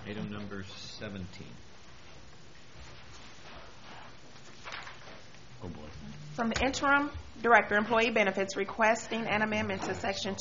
Item number 17. Oh boy. From the Interim Director, Employee Benefits, requesting an amendment to Section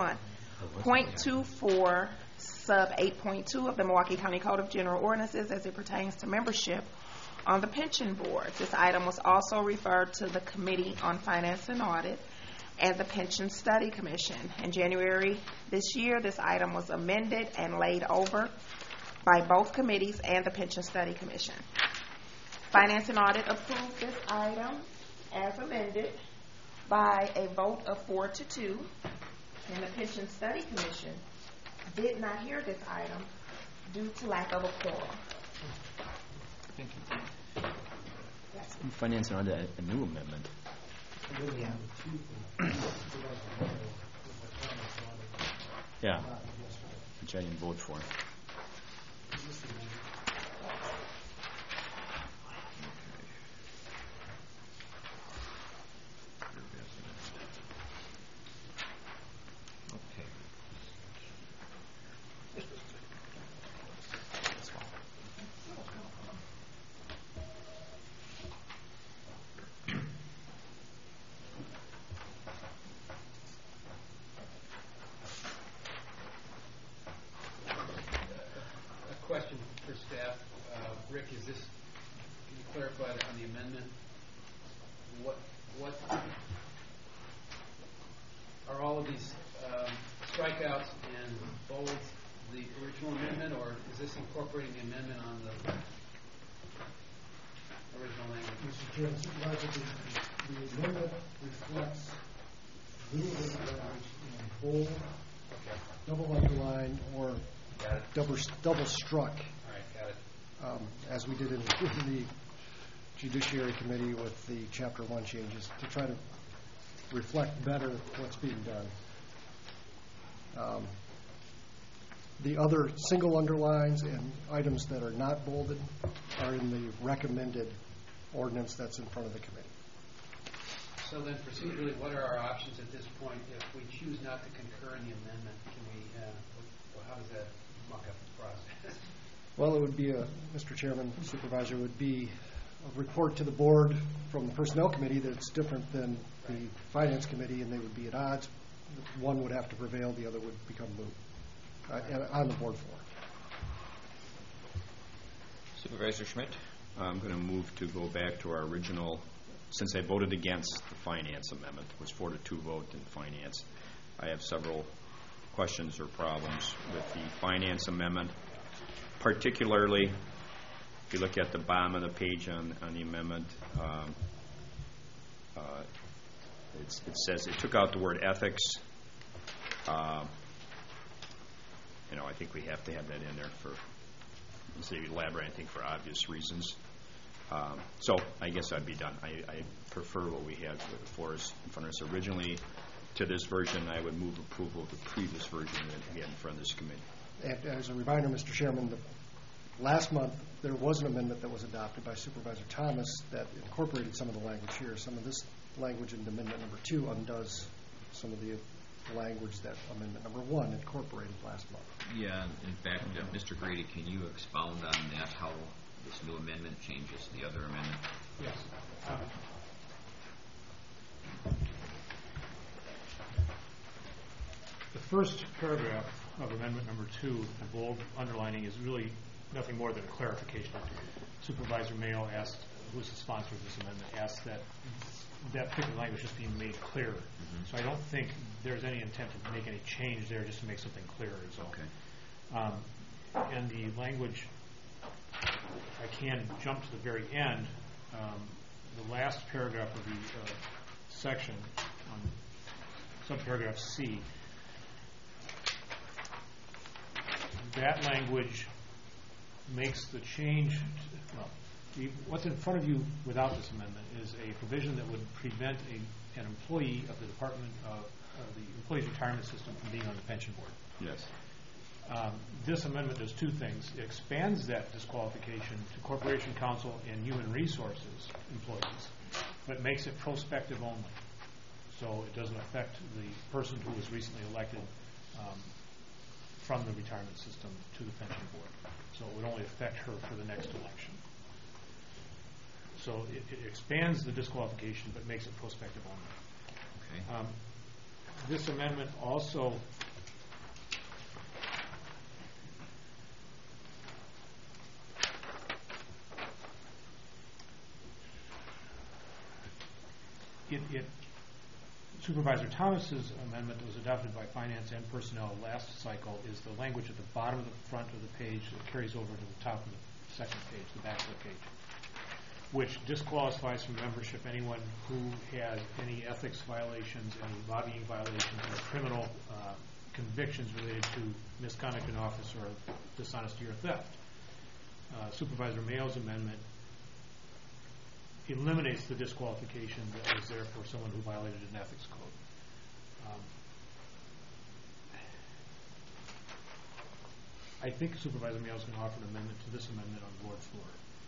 201.24, Sub 8.2 of the Milwaukee County Code of General Ordinances as it pertains to membership on the pension board. This item was also referred to the Committee on Finance and Audit and the Pension Study Commission. In January this year, this item was amended and laid over by both committees and the Pension Study Commission. Finance and Audit approved this item as amended by a vote of 4-2, and the Pension Study Commission did not hear this item due to lack of a quorum. Thank you. Yes. Finance and Audit, a new amendment. Yeah. Yeah, which I didn't vote for. Question for staff. Rick, can you clarify that on the amendment? What are all of these strikeouts and bolds the original amendment, or is this incorporating the amendment on the original language? Mr. Chairman, Supervisor, the amendment reflects new language in bold, double underline, or double struck. All right, got it. As we did in the Judiciary Committee with the Chapter 1 changes to try to reflect better what's being done. The other single underlines and items that are not bolded are in the recommended ordinance that's in front of the committee. So then procedurally, what are our options at this point if we choose not to concur in the amendment? Can we, how does that muck up the process? Well, it would be Mr. Chairman, Supervisor, would be a report to the board from the Personnel Committee that's different than the Finance Committee, and they would be at odds. One would have to prevail, the other would become moot on the board floor. Supervisor Schmidt? I'm going to move to go back to our original, since I voted against the Finance Amendment, it was 4-2 vote in Finance. I have several questions or problems with the Finance Amendment. Particularly, if you look at the bottom of the page on the amendment, it says it took out the word ethics. I think we have to have that in there for, say, elaborate, I think, for obvious reasons. So I guess I'd be done. I prefer what we had for us in front of us originally. To this version, I would move approval of the previous version that we had in front of this committee. And as a reminder, Mr. Chairman, last month there was an amendment that was adopted by Supervisor Thomas that incorporated some of the language here. Some of this language in amendment number 2 undoes some of the language that amendment number 1 incorporated last month. Yeah, in fact, Mr. Grady, can you expound on that, how this new amendment changes the other amendment? Yes. The first paragraph of amendment number 2, the bold underlining, is really nothing more than a clarification. Supervisor Mayo asked, who is the sponsor of this amendment, asked that particular language just be made clearer. Mm-hmm. So I don't think there's any intent to make any change there, just to make something clearer is all. Okay. And the language, I can jump to the very end. The last paragraph of the section, on subparagraph C, that language makes the change. What's in front of you without this amendment is a provision that would prevent an employee of the Department of the Employees Retirement System from being on the pension board. Yes. This amendment does two things. It expands that disqualification to Corporation Counsel and Human Resources employees, but makes it prospective only. So it doesn't affect the person who was recently elected from the retirement system to the pension board. So it would only affect her for the next election. So it expands the disqualification but makes it prospective only. Okay. This amendment also Supervisor Thomas's amendment that was adopted by Finance and Personnel last cycle is the language at the bottom of the front of the page that carries over to the top of the second page, the back of the page, which disqualifies from membership anyone who has any ethics violations, any lobbying violations, or criminal convictions related to misconduct in office or dishonesty or theft. Supervisor Mayo's amendment eliminates the disqualification that was there for someone who violated an ethics code. I think Supervisor Mayo is going to offer an amendment to this amendment on board floor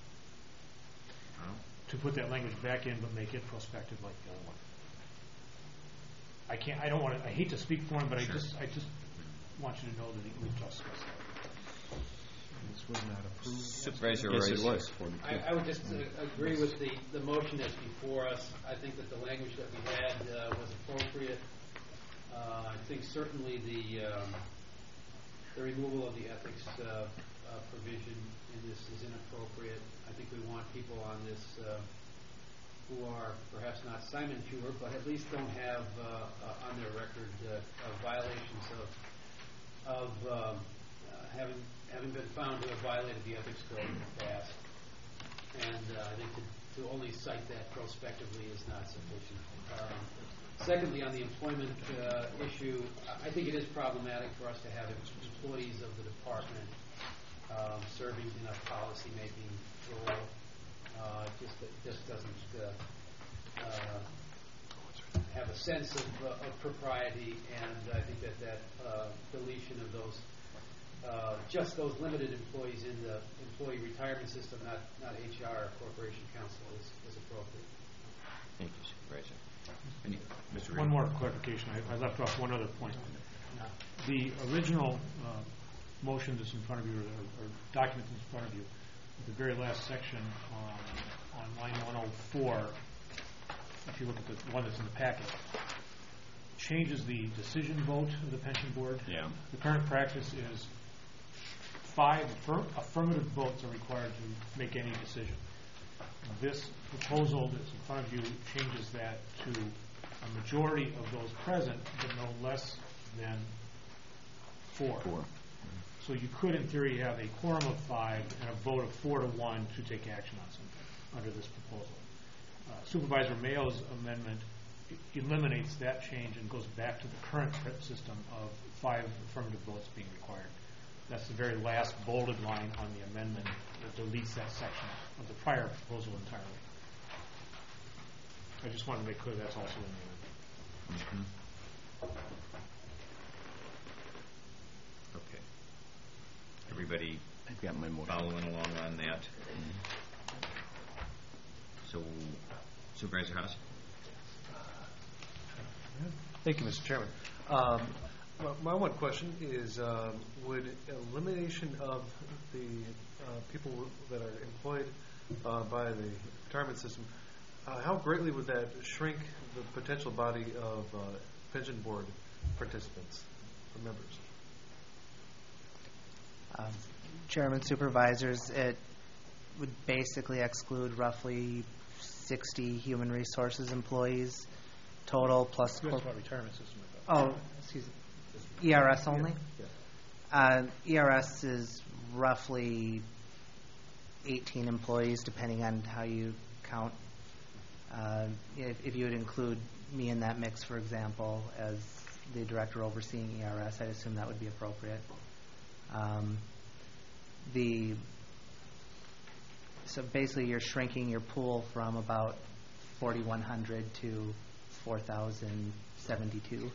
to put that language back in but make it prospective like the other one. I hate to speak for him, but sure. I just want you to know that we've discussed that. This was not approved. Supervisor Yes, Rice. it was. I would just agree with the motion that's before us. I think that the language that we had was appropriate. I think certainly the removal of the ethics provision in this is inappropriate. I think we want people on this who are perhaps not Simon Pure, but at least don't have on their record violations of having been found to have violated the ethics code in the past. And I think to only cite that prospectively is not sufficient. Secondly, on the employment issue, I think it is problematic for us to have employees of the department serving in a policy-making role. It just doesn't have a sense of propriety, and I think that deletion of those just those limited employees in the employee retirement system, not HR or corporation counsel, is appropriate. Thank you, Supervisor. Mr. One more clarification. I left off one other point. The original motion that's in front of you, or document that's in front of you, the very last section on line 104, if you look at the one that's in the packet, changes the decision vote of the pension board. Yeah. The current practice is 5 affirmative votes are required to make any decision. This proposal that's in front of you changes that to a majority of those present, but no less than 4. So you could, in theory, have a quorum of 5 and a vote of 4 to 1 to take action on something under this proposal. Supervisor Mayo's amendment eliminates that change and goes back to the current system of 5 affirmative votes being required. That's the very last bolded line on the amendment that deletes that section of the prior proposal entirely. I just wanted to make clear that's also in the amendment. Okay. Everybody I've got my motion. following along on that? So, Supervisor Haas? Thank you, Mr. Chairman. My one question is, would elimination of the people that are employed by the retirement system, how greatly would that shrink the potential body of pension board participants or members? Chairman, supervisors, it would basically exclude roughly 60 human resources employees total plus. That's about retirement system. Excuse me. ERS only? Yeah. ERS is roughly 18 employees, depending on how you count. If you would include me in that mix, for example, as the director overseeing ERS, I'd assume that would be appropriate. So basically, you're shrinking your pool from about 4,100 to 4,072.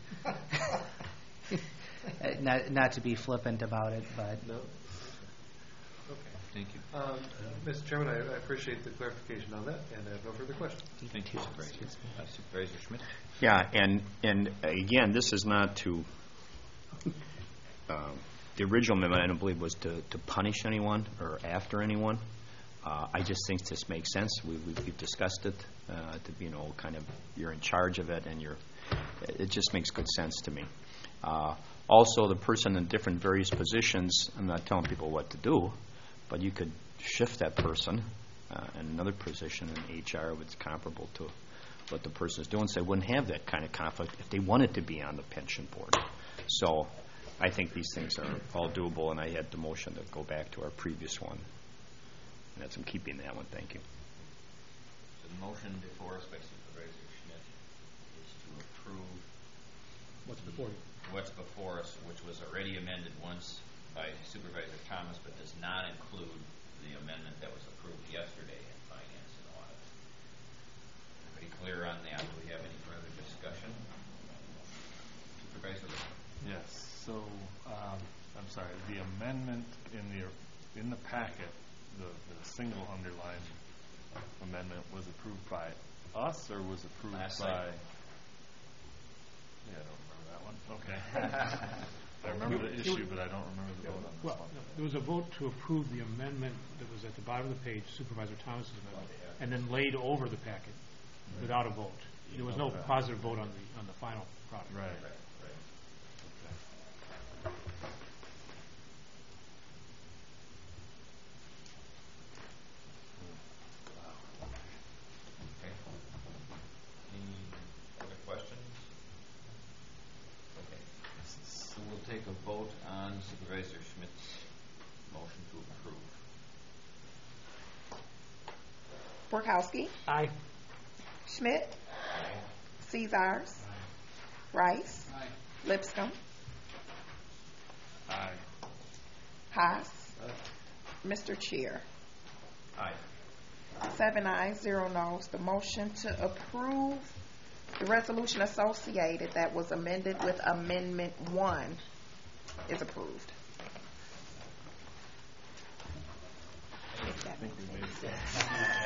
Not to be flippant about it, but No. Thank you. Mr. Chairman, I appreciate the clarification on that, and I have no further questions. Thank you, Supervisor. Supervisor Schmidt? Yeah, and again, this is not to the original amendment, I don't believe, was to punish anyone or after anyone. I just think this makes sense. We've discussed it, to be, kind of, you're in charge of it, and it just makes good sense to me. Also, the person in different various positions, I'm not telling people what to do, but you could shift that person in another position in HR that's comparable to what the person is doing, so they wouldn't have that kind of conflict if they wanted to be on the pension board. So I think these things are all doable, and I had the motion to go back to our previous one. And that's, I'm keeping that one. Thank you. So the motion before us by Supervisor Schmidt is to approve What's before you? what's before us, which was already amended once by Supervisor Thomas, but does not include the amendment that was approved yesterday in Finance and Audit. Everybody clear on that? Do we have any further discussion? Supervisor Lee. Yes. So, I'm sorry. The amendment in the packet, the single underlined amendment, was approved by us or was approved Last by? cycle. Yeah, I don't remember that one. Okay. I remember the issue, but I don't remember the vote on this Well, one. there was a vote to approve the amendment that was at the bottom of the page, Supervisor Thomas's amendment, and then laid over the packet without a vote. There was no Okay. positive vote on the final product. Right. Okay. Any other questions? Okay. So we'll take a vote on Supervisor Schmidt's motion to approve. Borkowski. Aye. Schmidt. Caesars. Rice. Aye. Lipscomb. Aye. Haas. Mr. Chair. Aye. 7 ayes, 0 noes. The motion to approve the resolution associated that was amended with Amendment 1 is approved.